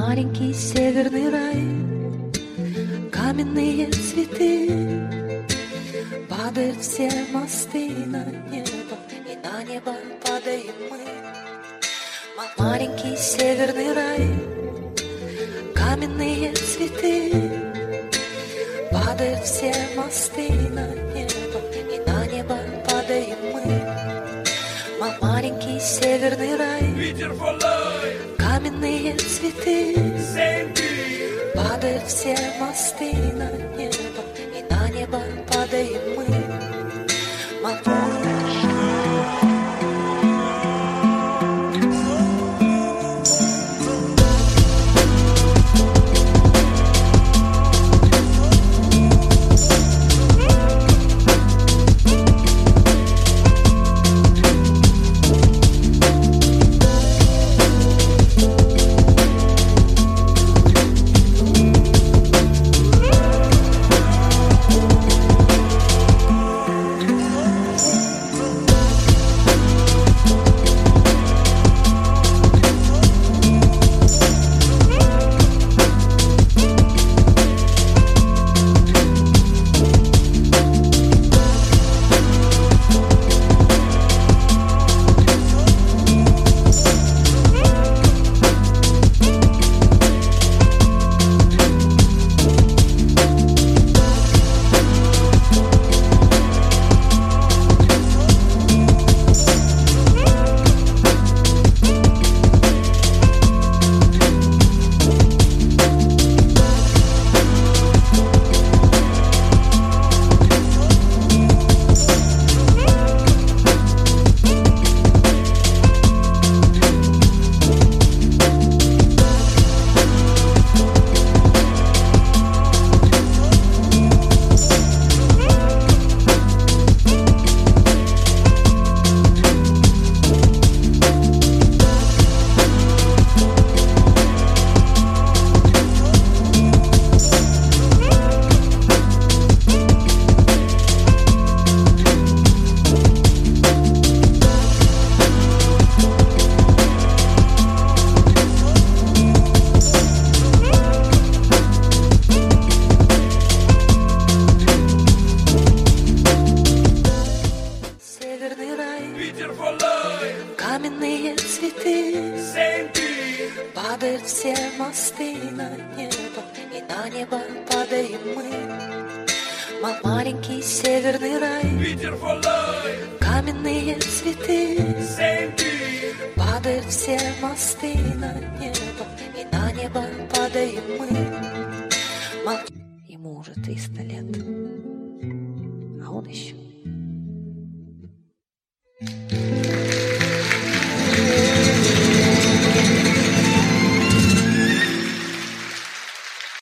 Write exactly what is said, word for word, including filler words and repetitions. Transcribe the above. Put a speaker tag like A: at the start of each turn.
A: маленький северный рай, каменные цветы, падают все мосты на небо, и на небо падаем мы. Маленький северный рай, каменные цветы, падают все мосты на небо, и на небо падаем мы. Маленький северный рай, каменные цветы, падают все мосты на небо, и на небо падаем мы. Каменные цветы, падают все мосты на небо, и на небо падаем мы. Маленький северный рай, каменные цветы, падают все мосты на небо, и на небо падаем мы. Ему уже триста лет, а он еще